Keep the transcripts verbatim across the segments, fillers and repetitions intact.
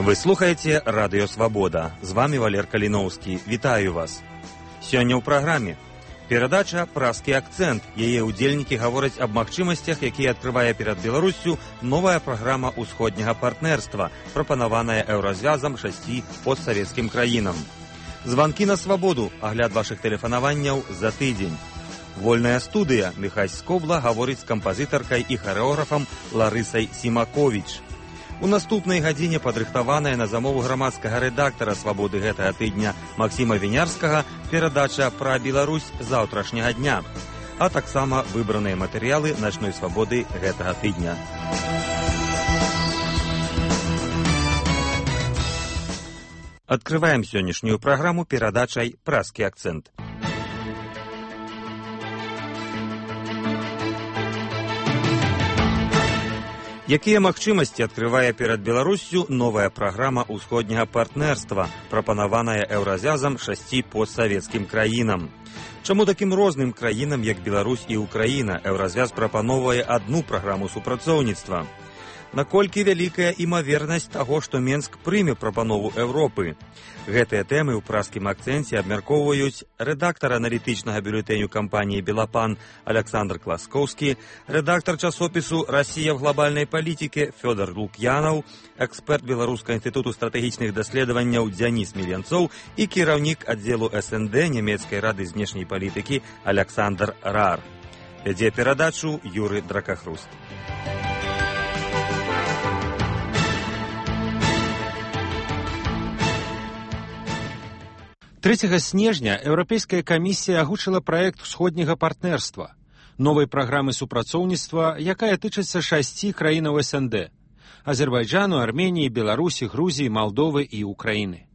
Вы слухаеце Радыё Свабода. З вами Валер Каліноўскі. Вітаю вас. Сёння ў праграме перадача «Празкі акцэнт». Яе ўдзельнікі гавораць аб магчымасцях, якія адкрывае перад Беларуссю новая праграма ўсходняга партнерства, прапанаваная еўразвязам шасці постсавецкім краінам. Званкі на свабоду, агляд вашых тэлефанаванняў за тыдзень. Вольная студыя. Міхась Скобла гаворыць з кампазітаркай і харэографам Ларысай Сімаковіч. У наступнай гадзіне падрыхтаваная на замову грамадскага рэдактара «Свабоды» гэтага тыдня Максіма Вінярскага перадача пра Беларусь заўтрашняга дня, а таксама выбраныя матэрыялы начной свабоды гэтага тыдня. Адкрываем сённяшнюю праграму перадачай «Празкі акцэнт». Якія магчымасці адкрывае перад Беларуссю новая праграма ўсходняга партнерства, прапанаваная еўразвязам шасці постсавецкім краінам? Чаму такім розным краінам, як Беларусь і Украіна, еўразвяз прапановвае адну праграму супрацоўніцтва? Наколькі вялікая імавернасць таго, што Менск прыме прапанову Еўропы? Гэтыя тэмы ў празкім акцэнце абмяркоўваюць рэдактар аналітычнага бюлетэню кампаніі «Белапан» Александр Класкоўскі, рэдактар часопісу «Расія в глобальнай палітыке» Фёдор Лук'янаў, эксперт Беларускага інстытуту стратэгічных даследаванняў Дзяніс Міленцоў і кіраўнік аддзелу эс эн дэ Нямецкай рады знешняй палітыкі Александр Рар. Вядзе перадачу Юры Дракахруст. трэцяга снежня Еўрапейская камісія агучыла праект усходняга партнерства, новай праграмы супрацоўніцтва, якая тычыцца шасці краінаў эс эн дэ – Азербайджану, Арменіі, Беларусі, Грузіі, Малдовы і Украіны.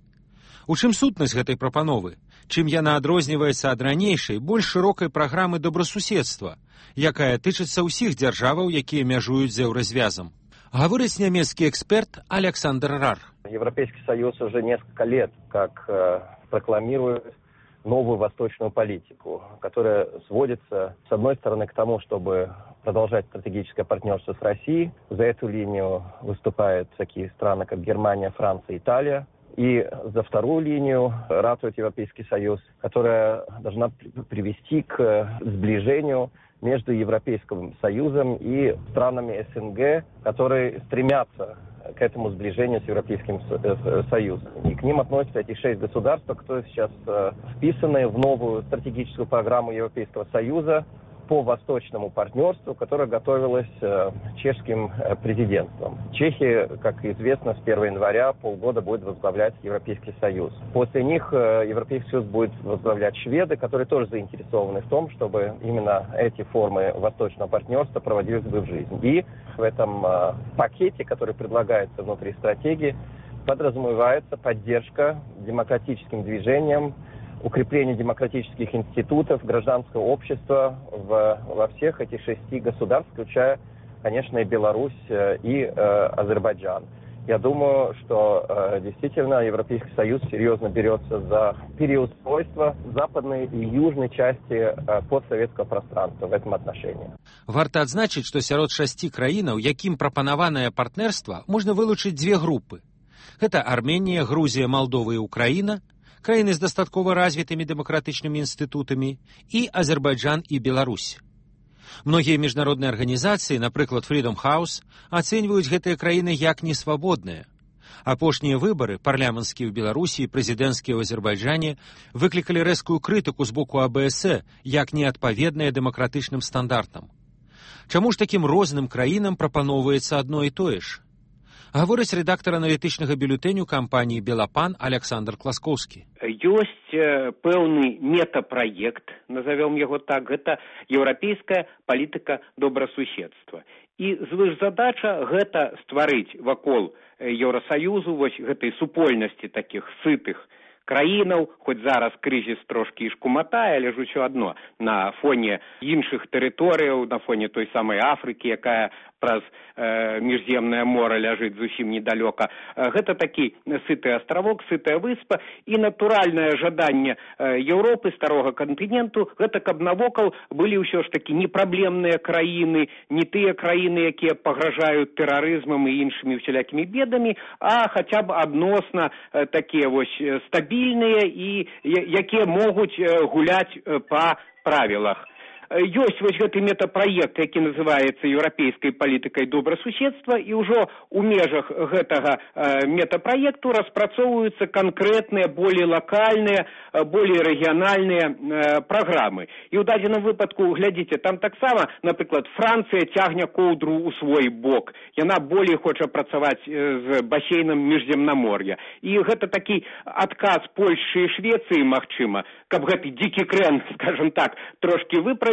У чым сутнасць гэтай прапановы? Чым яна адрозніваецца ад ранейшай, больш шырокай праграмы добрасуседства, якая тычыцца ўсіх дзяржаваў, якія мяжуюць з еўразвязам? Гаворыць нямецкі эксперт Александр Рар. Европейский Союз уже несколько лет как э, прокламирует новую восточную политику, которая сводится, с одной стороны, к тому, чтобы продолжать стратегическое партнерство с Россией. За эту линию выступают такие страны, как Германия, Франция, Италия. И за вторую линию ратует Европейский Союз, которая должна привести к сближению между Европейским Союзом и странами эс эн гэ, которые стремятся к этому сближению с Европейским Союзом. И к ним относятся эти шесть государств, которые сейчас вписаны в новую стратегическую программу Европейского Союза по восточному партнерству, которая готовилась чешским президентством. Чехия, как известно, с первого января полгода будет возглавлять Европейский Союз. После них Европейский Союз будет возглавлять шведы, которые тоже заинтересованы в том, чтобы именно эти формы восточного партнерства проводились бы в жизнь. И в этом пакете, который предлагается внутри стратегии, подразумевается поддержка демократическим движениям, укрепление демократических институтов, гражданского общества в, во всех этих шести государств, включая, конечно, и Беларусь, и э, Азербайджан. Я думаю, что э, действительно Европейский Союз серьезно берется за переустройство западной и южной части э, постсоветского пространства в этом отношении. Варта адзначыць, што сярод шасці краінаў, якім прапанаванае партнерства, можна вылучыць дзве групы. Гэта Арменія, Грузія, Малдова і Украіна, краіны з дастаткова развітымі дэмакратычнымі інстытутамі, і Азербайджан і Беларусь. Многія міжнародныя арганізацыі, напрыклад Freedom House, ацэньваюць гэтыя краіны як несвабодныя. Апошнія выбары, парламенцкія ў Беларусі і прэзідэнцкія ў Азербайджане, выклікалі рэзкую крытыку з боку а бэ эс э як неадпаведныя дэмакратычным стандартам. Чаму ж такім розным краінам прапаноўваецца адно і тое ж? Гаворыць рэдактар аналітычнага бюлетэню кампаніі «Белапан» Александр Класкоўскі. Ёсць пэўны метапраект, назовем яго так, гэта еўрапейская палітыка добрасуседства. І звышзадача гэта стварыць вакол Еўрасаюзу вось гэтай супольнасці такіх сытых краінаў, хоць зараз крызіс трошкі і шкуматае, але ж усё адно на фоне іншых тэрыторыяў, на фоне той самай Афрыкі, якая праз э, міжземнае мора ляжыць зусім недалёка. Э, гэта такі сыты астравок, сытая выспа, і натуральнае жаданне э, Еўропы, старога кантыненту, гэта каб навокал былі ўсё ж такі непраблемныя краіны, не тыя краіны, якія пагражаюць тэрарызмам і іншымі всялякімі бедамі, а хаця б адносна э, такія вось стабільныя і якія могуць э, гуляць э, па правілах. Ёсць вось гэты метапраект, які называецца еўрапейскай палітыкай добрасуседства, і ўжо ў межах гэтага э, метапраекту распрацоўваюцца канкрэтныя, болей лакальныя, э, болей рэгіянальныя э, праграмы. І ў дадзеным выпадку, глядзіце, там таксама, напрыклад, Францыя цягне коўдру ў свой бок. Яна болей хоча працаваць э, з басейнам міжземнамор'я. І гэта такі адказ Польшчы і Швецыі, магчыма, каб гэты дзікі крэн, скажем так, трошкі выправіць,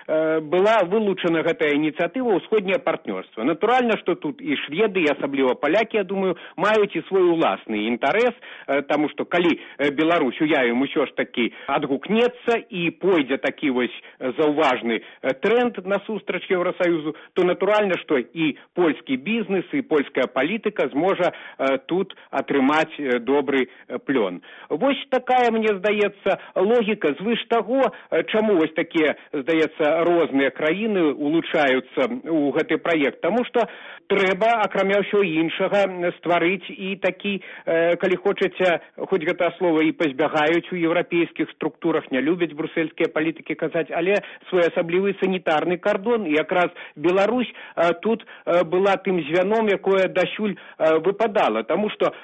была вылучана гэтая ініцыятыва ўсходняе партнёрства. Натуральна, што тут і шведы, і асабліва палякі, я думаю, маюць і свой уласны інтарэс, таму што калі Беларусь, уявім, усё ж такі адгукнецца і пойдзе такі вось заўважны тренд насустрач Еўрасаюзу, то натуральна, што і польскі бізнес, і польская палітыка зможа тут атрымаць добры плён. Вось такая, мне здаецца, логіка. Звыш таго, чаму вось такія, здаецца, розныя краіны улучаюцца ў гэты праект, таму што трэба, акрамя ўсё іншага, стварыць і такі, э, калі хочаце, хоць гэта слова і пазбягаюць у еўрапейскіх структурах, не любяць брусельскія палітыкі казаць, але своеасаблівы санітарны кардон, і якраз Беларусь э, тут э, была тым звяном, якое дасюль э, выпадала, таму што э,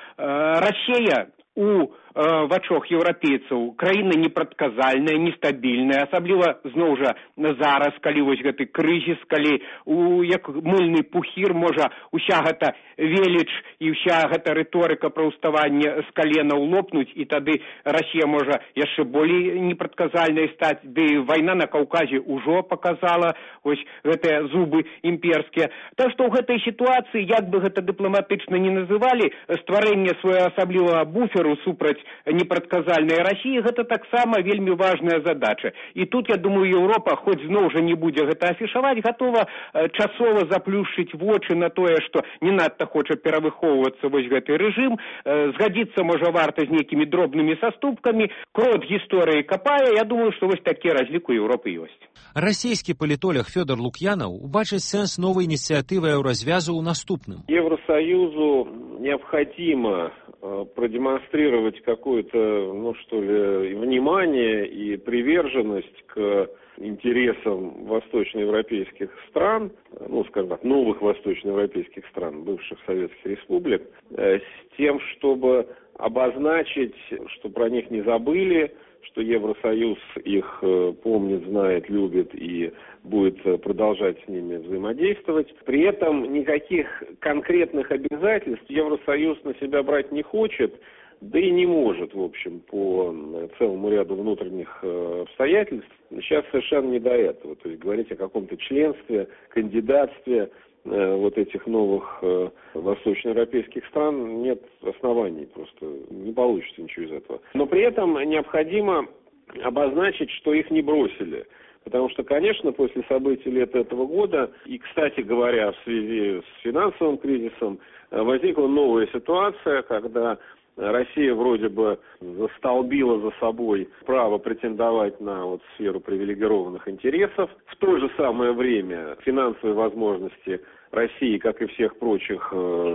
Расія у вачох еўрапейцаў краіна непрадказальная, нестабільная, асабліва зноў жа зараз, калі вось гэты крызіс, калі у як мыльны пухір можа уся гэта веліч і ўся гэта рыторыка пра ўставанне з калена ўлопнуць, і тады Расія можа яшчэ болей непрадказальнай стаць. Ды вайна на Каўказе ўжо показала вось гэтыя зубы імперскія. Так што ў гэтай сітуацыі, як бы гэта дыпламатычна не называлі, стварэнне своеасаблівага буферу супраць непрадказальнай Расіі, гэта таксама вельмі важная задача. І тут, я думаю, Еўропа, хоць зноў жа не будзе гэта афішаваць, гатова часова заплюшчыць вочы на тое, што не надта хоча перавыхоўвацца вось гэты рэжым, згадзіцца можа варта з нейкімі дробнымі саступкамі, крот гісторыі капае, я думаю, што вось такі разлік у Еўропы ёсць. Расійскі палітолог Фёдор Лукьянаў убачыць сэнс новой инициативы Еврозвязу у наступным. Евросоюзу необходимо продемонстрировать какое-то, ну что ли, внимание и приверженность к интересам восточноевропейских стран, ну, скажем так, новых восточноевропейских стран, бывших советских республик, с тем, чтобы обозначить, что про них не забыли, что Евросоюз их помнит, знает, любит и будет продолжать с ними взаимодействовать. При этом никаких конкретных обязательств Евросоюз на себя брать не хочет, да и не может, в общем, по целому ряду внутренних обстоятельств. Сейчас совершенно не до этого. То есть говорить о каком-то членстве, кандидатстве вот этих новых восточноевропейских стран нет оснований, просто не получится ничего из этого. Но при этом необходимо обозначить, что их не бросили. Потому что, конечно, после событий лета этого года, и, кстати говоря, в связи с финансовым кризисом, возникла новая ситуация, когда Россия вроде бы застолбила за собой право претендовать на вот сферу привилегированных интересов. В то же самое время финансовые возможности России, как и всех прочих,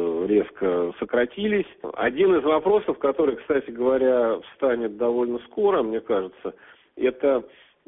резко сократились. Один из вопросов, который, кстати говоря, встанет довольно скоро, мне кажется, это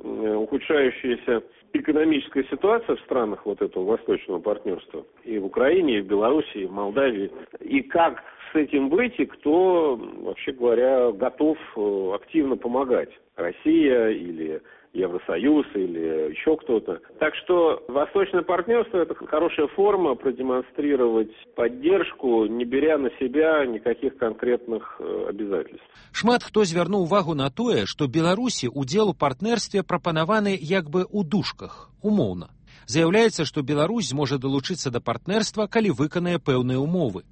ухудшающаяся экономическая ситуация в странах вот этого восточного партнерства. И в Украине, и в Беларуси, и в Молдавии. И как с этим быть, и кто, вообще говоря, готов активно помогать. Россия или Евросоюз или еще кто-то. Так что восточное партнерство – это хорошая форма продемонстрировать поддержку, не беря на себя никаких конкретных обязательств. Шмат хто звярнуў увагу на тое, што Беларусі удзел у партнерстве прапанаваны як бы ў дужках, умоўна. Заяўляецца, што Беларусь зможа далучыцца да партнерства, калі выканае пэўныя умовы.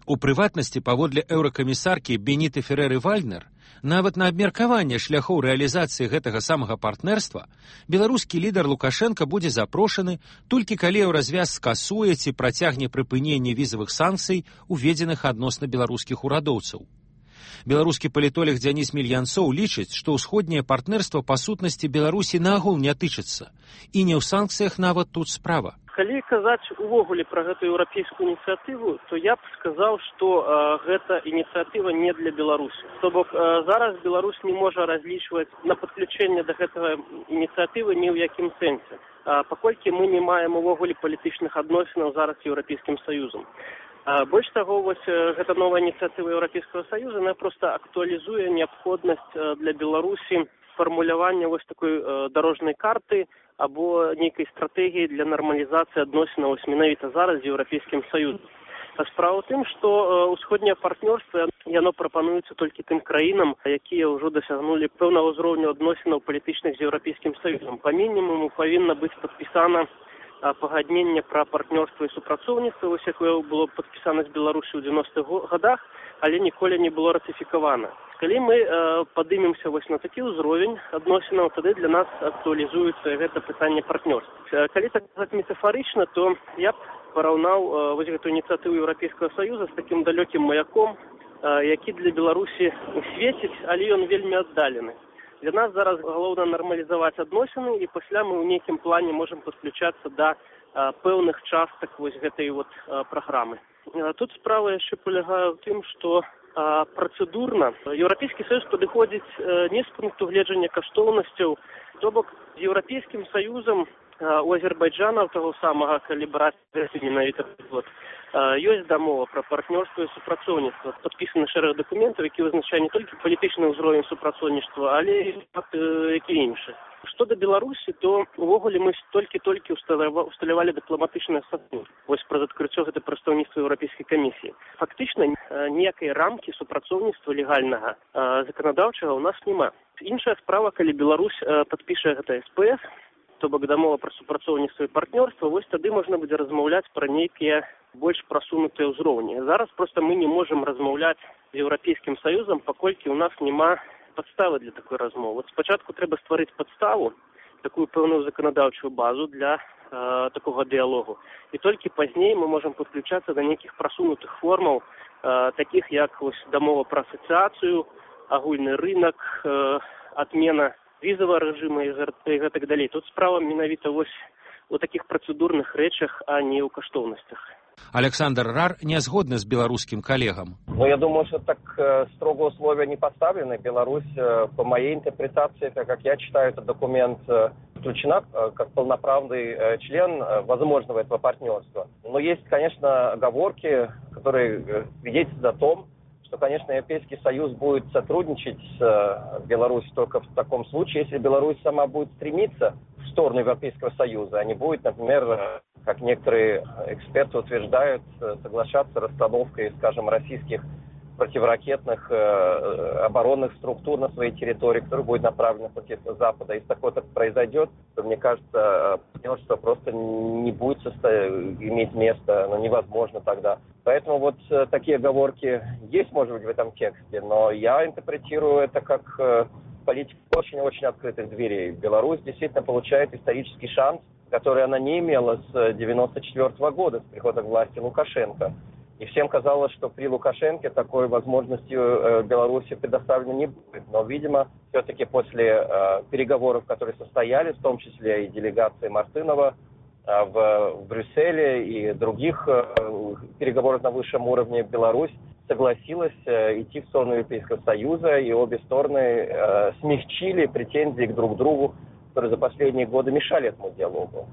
У прыватнасці, паводле еўракамісаркі Беніты Ферэры-Вальнер, нават на абмеркаванне шляхоў рэалізацыі гэтага самага партнерства беларускі лідар Лукашенка будзе запрошаны толькі калі еўразвяз скасуе ці працягне прыпыненне візавых санкцый, уведзеных адносна беларускіх урадоўцаў. Беларускі палітолог Дзяніс Мільянцоў лічыць, што ўсходняе партнерства па сутнасці Беларусі наогул не тычыцца, і не ў санкцыях нават тут справа. Калі казаць увогуле пра гэту еўрапейскую ініцыятыву, то я б сказаў, што э, гэта ініцыятыва не для Беларусі. То бок э, зараз Беларусь не можа разлічваць на падключэнне да гэтага ініцыятывы ні ў якім сэнсе, э, паколькі мы не маем увогуле палітычных адносінаў зараз з Еўрапейскім Саюзам. Э, больш таго, вось э, гэта новая ініцыятыва Еўрапейскага Саюза, она проста актуалізуе неабходнасць э, для Беларусі фармулявання вось такой э, дарожнай карты або нейкай стратэгіі для нармалізацыі адносінаў менавіта зараз з Еўрапейскім Саюзам. Справа ў тым, што э, ўсходняе партнёрства яно прапануецца толькі тым краінам, якія ўжо дасягнулі пэўнага ўзроўню адносінаў палітычных з Еўрапейскім Саюзам. Па мінімуму павінна быць падпісана пагадненне пра партнёрства і супрацоўніцтва, вось якое было падпісана з Беларусі ў дзевяностых гадах, але ніколі не было ратыфікавана. Калі мы э, падымемся вось на такі ўзровень адносінаў, тады для нас актуалізуецца гэта пытанне партнёрства. Калі так казаць метафарычна, то я б параўнаў э, вось гэту ініцыятыву Еўрапейскага Саюза з такім далёкім маяком, э, які для Беларусі свеціць, але ён вельмі аддалены. Для нас зараз галоўна нармалізаваць адносіны, і пасля мы ў нейкім плане можам падключацца да э, пэўных частак вось гэтай вот э, праграмы. Э, тут справа яшчэ палягае ў тым, што А працэдурна Еўрапейскі Саюз падыходзіць э, не з пункту гледжання каштоўнасцяў, то бок з Еўрапейскім Саюзам э, у Азербайджана таго самага, калі браць менавіта вот, э, ёсць дамова пра партнёрства і супрацоўніцтва. Падпісаны шэраг дакументаў, які вызначае не толькі палітычны ўзровень супрацоўніцтва, але і э, які іншы. Што да Беларусі, то увогуле мы толькі-толькі усталявалі дыпламатычныя саступы вось праз адкрыццё гэта прадстаўніцтва Еўрапейскай камісіі. Фактычна ніякай рамкі супрацоўніцтва легальнага заканадаўчага ў нас няма. Іншая справа, калі Беларусь падпіша гэта эс пэ эс, то бок дамова пра супрацоўніцтва і партнёрства, вось тады можна будзе размаўляць пра нейкія больш прасунутыя ўзроўні. Зараз проста мы не можам размаўляць з Еўрапейскім Саюзам, паколькі ў нас няма падставы для такой размовы. Вот спачатку трэба стварыць падставу, такую пэўную заканадаўчую базу для э, такога дыялогу. І толькі пазней мы можам падключацца да нейкіх прасунутых формаў, э, такіх як вось дамова пра асацыяцыю, агульны рынак, э, адмена візавага рэжыма і гэтак далей. Тут справа менавіта вось у такіх працэдурных рэчах, а не ў каштоўнасцях. Александр Рар не згодны с белорусским коллегам. Ну, я думаю, что так э, строго условия не поставлены. Беларусь, э, по моей интерпретации, так как я читаю этот документ, э, включена э, как полноправный э, член э, возможного этого партнерства. Но есть, конечно, оговорки, которые э, свидетельствуют о том, что, конечно, Европейский Союз будет сотрудничать с э, Беларусью только в таком случае, если Беларусь сама будет стремиться в сторону Европейского Союза, а не будет, например, э, как некоторые эксперты утверждают, соглашаться с расстановкой, скажем, российских противоракетных э, оборонных структур на своей территории, которая будет направлена против Запада. Если такое так произойдет, то, мне кажется, партнерство просто не будет состо... иметь место, оно невозможно тогда. Поэтому вот э, такие оговорки есть, может быть, в этом тексте, но я интерпретирую это как э, политику очень-очень открытых дверей. Беларусь действительно получает исторический шанс, который она не имела с девяносто четвёртого года, с прихода к власти Лукашенко. И всем казалось, что при Лукашенке такой возможностью э, Беларуси предоставлено не будет. Но, видимо, все-таки после э, переговоров, которые состоялись, в том числе и делегации Мартынова э, в, в Брюсселе и других э, переговоров на высшем уровне, Беларусь согласилась э, идти в сторону Европейского Союза, и обе стороны э, смягчили претензии к друг другу, которые за последние годы мешали этому диалогу.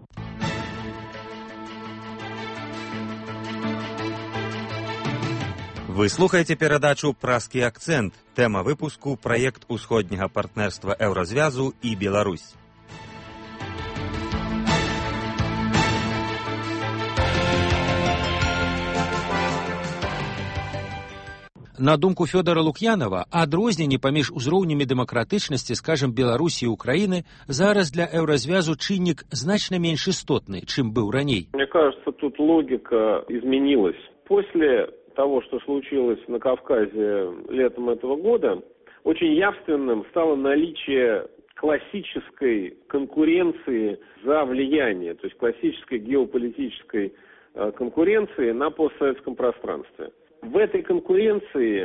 Вы слухаеце перадачу «Празкі акцэнт». Тэма выпуску – праект усходняга партнерства Еўразвязу і Беларусь. На думку Фёдора Лук'янова, адрозненні паміж узроўнямі дэмакратычнасці, скажем, Беларусі і Украіны зараз для Еўразвязу чыннік значна менш істотны, чым быў раней. Мне кажется, тут логика изменилась. После того, что случилось на Кавказе летом этого года, очень явственным стало наличие классической конкуренции за влияние, то есть классической геополитической э, конкуренции на постсоветском пространстве. В этой конкуренции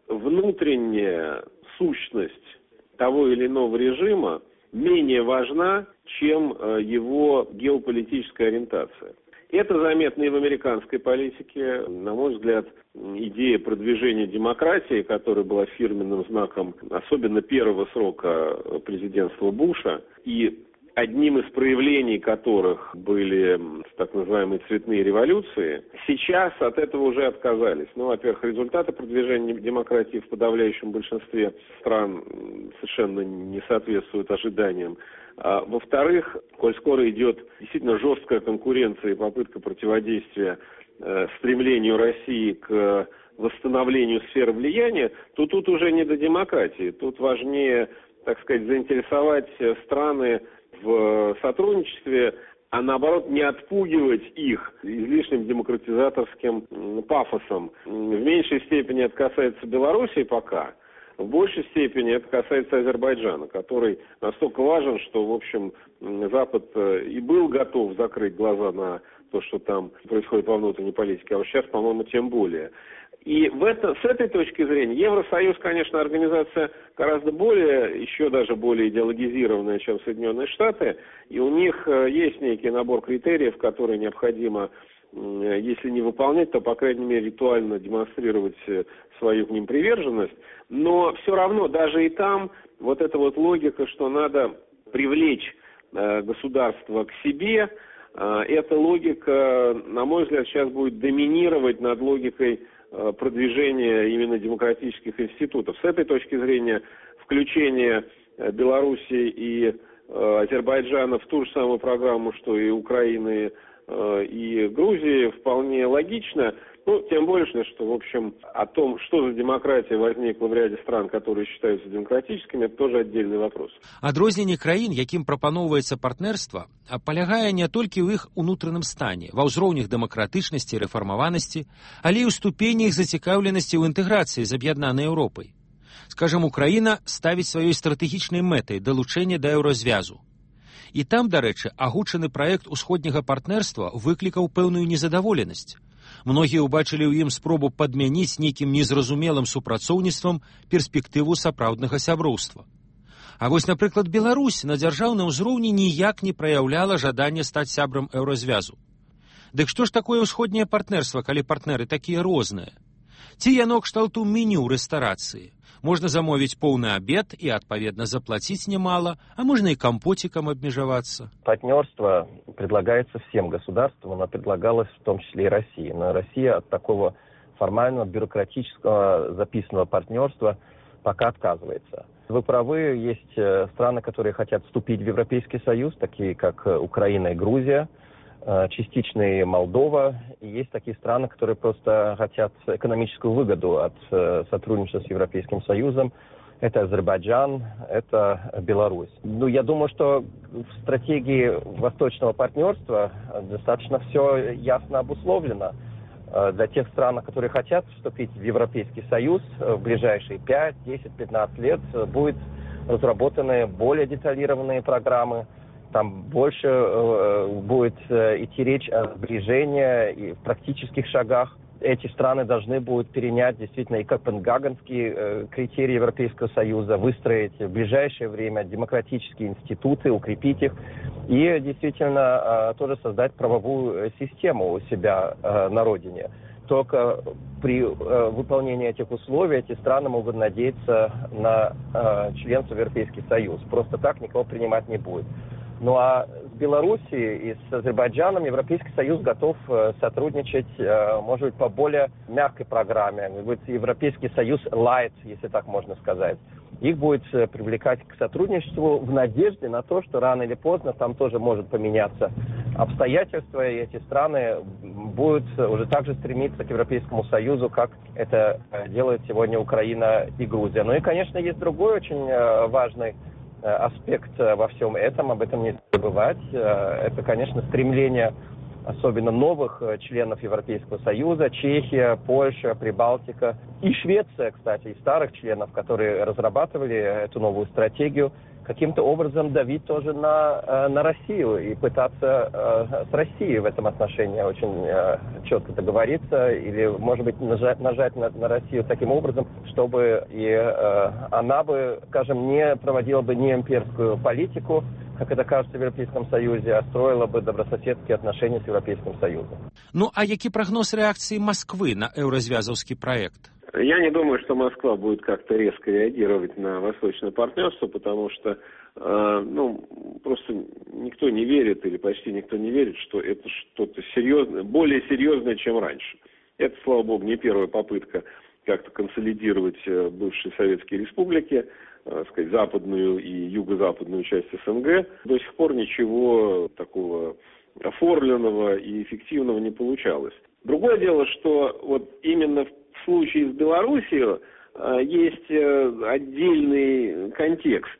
внутренняя сущность того или иного режима менее важна, чем э, его геополитическая ориентация. Это заметно и в американской политике. На мой взгляд, идея продвижения демократии, которая была фирменным знаком особенно первого срока президентства Буша, и одним из проявлений которых были так называемые цветные революции, сейчас от этого уже отказались. Ну, во-первых, результаты продвижения демократии в подавляющем большинстве стран совершенно не соответствуют ожиданиям. А, во-вторых, коль скоро идет действительно жесткая конкуренция и попытка противодействия э, стремлению России к восстановлению сферы влияния, то тут уже не до демократии. Тут важнее, так сказать, заинтересовать страны в сотрудничестве, а наоборот не отпугивать их излишним демократизаторским пафосом. В меньшей степени это касается Белоруссии пока. В большей степени это касается Азербайджана, который настолько важен, что, в общем, Запад и был готов закрыть глаза на то, что там происходит во внутренней политике, а вот сейчас, по-моему, тем более. И в это, с этой точки зрения Евросоюз, конечно, организация гораздо более, еще даже более идеологизированная, чем Соединенные Штаты, и у них есть некий набор критериев, которые необходимо, если не выполнять, то, по крайней мере, ритуально демонстрировать свою к ним приверженность. Но все равно, даже и там, вот эта вот логика, что надо привлечь э, государство к себе, э, эта логика, на мой взгляд, сейчас будет доминировать над логикой э, продвижения именно демократических институтов. С этой точки зрения, включение э, Белоруссии и э, Азербайджана в ту же самую программу, что и Украины, и Грузии, вполне логично. Ну, тем более, что, в общем, о том, что за демократия возникла в ряде стран, которые считаются демократическими, это тоже отдельный вопрос. Адрозненне краін, якім прапаноўваецца партнерства, палягае не толькі ў іх унутраным стане, ва ўзроўнях дэмакратычнасці, рэфармаванасці, але і ў ступені іх зацікаўленасці ў інтэграцыі з аб'яднанай Еўропай. Скажам, Украіна ставіць сваёй стратэгічнай мэтай далучэнне да еўразвязу. І там, дарэчы, агучаны праект усходняга партнерства выклікаў пэўную незадаволенасць. Многія ўбачылі ў ім спробу падмяніць нейкім незразумелым супрацоўніцтвам перспектыву сапраўднага сяброўства. А вось, напрыклад, Беларусь на дзяржаўным узроўні ніяк не праяўляла жаданне стаць сябрам еўразвязу. Дык што ж такое ўсходняе партнерства, калі партнеры такія розныя? Ці яно кшталту меню рэстарацыі? Можно замовить полный обед и, отповедно, заплатить немало, а можно и компотиком обмежеваться. Партнерство предлагается всем государствам, оно предлагалось в том числе и России. Но Россия от такого формального, бюрократического, записанного партнерства пока отказывается. Вы правы, есть страны, которые хотят вступить в Европейский Союз, такие как Украина и Грузия, частично и Молдова. И есть такие страны, которые просто хотят экономическую выгоду от сотрудничества с Европейским Союзом. Это Азербайджан, это Беларусь. Ну, я думаю, что в стратегии восточного партнерства достаточно все ясно обусловлено. Для тех стран, которые хотят вступить в Европейский Союз, в ближайшие пять, десять, пятнадцать лет будут разработаны более деталированные программы. Там больше э, будет э, идти речь о сближении и в практических шагах. Эти страны должны будут перенять действительно и копенгагенские э, критерии Европейского Союза, выстроить в ближайшее время демократические институты, укрепить их и действительно э, тоже создать правовую систему у себя э, на родине. Только при э, выполнении этих условий эти страны могут надеяться на э, членство в Европейский Союз. Просто так никого принимать не будет. Ну а с Белоруссией и с Азербайджаном Европейский Союз готов сотрудничать, может быть, по более мягкой программе. Будет Европейский Союз Light, если так можно сказать. Их будет привлекать к сотрудничеству в надежде на то, что рано или поздно там тоже может поменяться обстоятельства, и эти страны будут уже так же стремиться к Европейскому Союзу, как это делает сегодня Украина и Грузия. Ну и, конечно, есть другой очень важный аспект во всем этом, об этом не забывать. Это, конечно, стремление особенно новых членов Европейского Союза, Чехия, Польша, Прибалтика и Швеция, кстати, и старых членов, которые разрабатывали эту новую стратегию, каким-то образом давить тоже на, на Россию и пытаться э, с Россией в этом отношении очень э, четко договориться или, может быть, нажать, нажать на, на Россию таким образом, чтобы и э, она бы, скажем, не проводила бы не имперскую политику, как это кажется в Европейском Союзе, а строила бы добрососедские отношения с Европейским Союзом. Ну, а який прогноз реакции Москвы на еўразвязаўскі проект? Я не думаю, что Москва будет как-то резко реагировать на восточное партнерство, потому что э, ну, просто никто не верит, или почти никто не верит, что это что-то серьезное, более серьезное, чем раньше. Это, слава богу, не первая попытка как-то консолидировать бывшие советские республики, э, сказать, западную и юго-западную часть СНГ. До сих пор ничего такого оформленного и эффективного не получалось. Другое дело, что вот именно в В случае с Белоруссией э, есть э, отдельный контекст.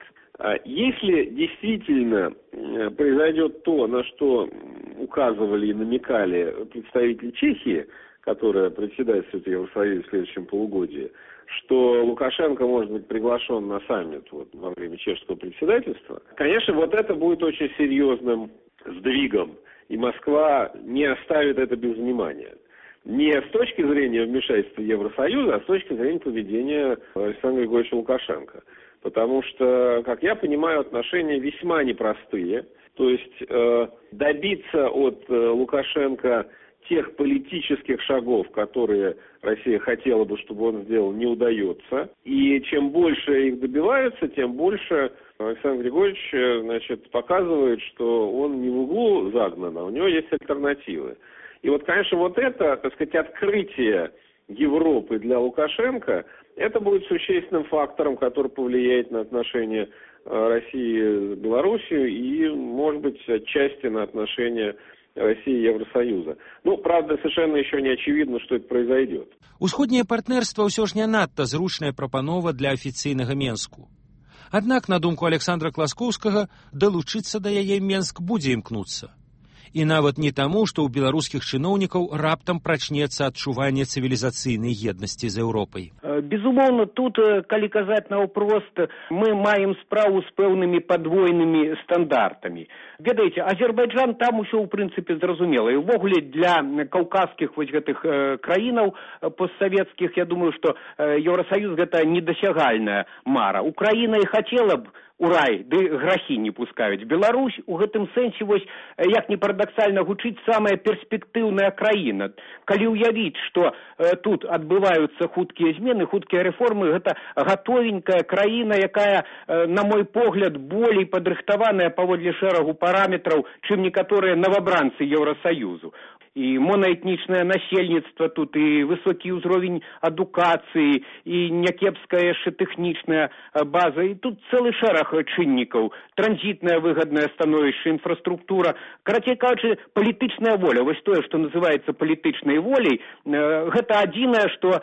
Если действительно э, произойдет то, на что указывали и намекали представители Чехии, которая председательствует Евросоюзу в следующем полугодии, что Лукашенко может быть приглашен на саммит вот, во время чешского председательства, конечно, вот это будет очень серьезным сдвигом, и Москва не оставит это без внимания. Не с точки зрения вмешательства Евросоюза, а с точки зрения поведения Александра Григорьевича Лукашенко. Потому что, как я понимаю, отношения весьма непростые. То есть э, добиться от э, Лукашенко тех политических шагов, которые Россия хотела бы, чтобы он сделал, не удается. И чем больше их добиваются, тем больше Александр Григорьевич, значит, показывает, что он не в углу загнан, а у него есть альтернативы. И вот, конечно, вот это, так сказать, открытие Европы для Лукашенко, это будет существенным фактором, который повлияет на отношения России с Белоруссией и, может быть, отчасти на отношения России и Евросоюза. Ну, правда, совершенно еще не очевидно, что это произойдет. Усходняе партнерство ўсё ж не надта зручная прапанова для афіцыйнага Менску. Аднак, на думку Александра Класкоўскага, далучыцца да яе Менск будзе імкнуцца. І нават не таму, што ў беларускіх чыноўнікаў раптам прачнецца адчуванне цывілізацыйнай еднасці з Еўропай. Безумоўна, тут, калі казаць наўпрост, мы маем справу з пэўнымі падвойнымі стандартамі. Ведаеце, Азербайджан там усё ў прынцыпе зразумела. І ўвогуле для каўказскіх вось гэтых краінаў постсавецкіх, я думаю, што Еўрасаюз гэта недасягальная мара. Украіна і хацела б у рай, ды грахі не пускаюць. Беларусь у гэтым сэнсе, вось, як не парадаксальна гучыць, самая перспектыўная краіна. Калі ўявіць, што э, тут адбываюцца хуткія змены, хуткія рэформы, гэта гатовенькая краіна, якая, э, на мой погляд, болей падрыхтаваная паводле шэрагу параметраў, чым некаторыя новабранцы Еўрасаюзу. І монаэтнічнае насельніцтва тут, і высокі ўзровень адукацыі, і някепская яшчэ тэхнічная база, і тут цэлы шэраг чыннікаў, транзітная выгадная становішча, інфраструктура, карацей кажучы, палітычная воля, вось тое, што называецца палітычнай волей, гэта адзінае, што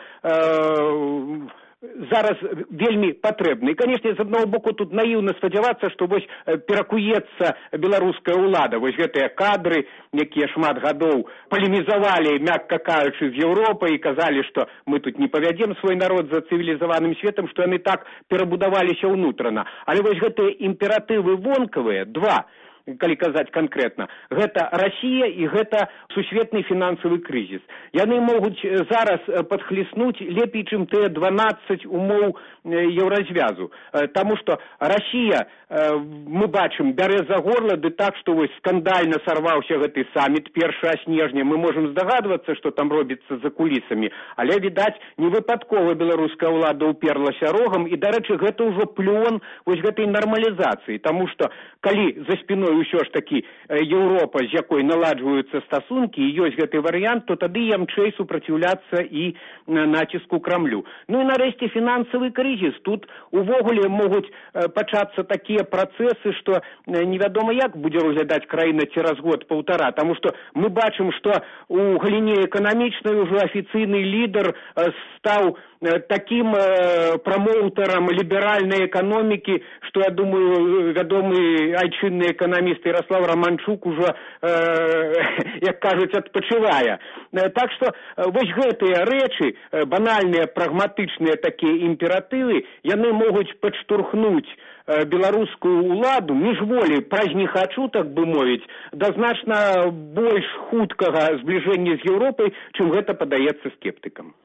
э, зараз вельмі патрэбна. І, канешне, з аднаго боку тут наіўна спадзявацца, што вось перакуецца беларуская ўлада. Вось гэтыя кадры, якія шмат гадоў палемізавалі, мякка кажучы, з Еўропай і казалі, што мы тут не павядзем свой народ за цывілізаваным светам, што яны так перабудаваліся ўнутрана. Але вось гэтыя імператывы вонкавыя, два, калі казаць канкрэтна, гэта Расія і гэта сусветны фінансавы крызіс. Яны могуць зараз падхлеснуць лепей, чым тыя дванаццаць умоў еўразвязу. Таму што Расія, мы бачым, бярэ за горла, ды так, што вось скандальна сарваўся гэты саміт першага снежня. Мы можам здагадвацца, што там робіцца за кулісамі, але, відаць, не выпадкова беларуская ўлада ўперлася рогам, і, дарэчы, гэта ўжо плён вось гэтай нармалізацыі, таму што калі за спіной ўсё ж такі Еўропа, з якой наладжваюцца стасункі, і ёсць гэты варыянт, то тады ямчэй супраціўляцца і націску Крамлю. Ну і нарэшце фінансавы крызіс. Тут увогуле могуць пачацца такія працэсы, што невядома як будзе разглядаць краіна цераз год-паўтара, таму што мы бачым, што у галіне эканамічнай ужо афіцыйны лідар стаў таким э, промоутером либеральной экономики, что, я думаю, вядомый айчынны экономист эканаміст Ярослав Романчук ужо, э, як кажуць, адпачывае. Так што вось гэтыя рэчы, банальныя, прагматычныя такія імператывы, яны могуць падштурхнуць беларускую ўладу міжволі праз не хачу, так бы мовіць, да значна больш хуткага збліжэння з Еўропай, чым гэта падаецца скептыкам.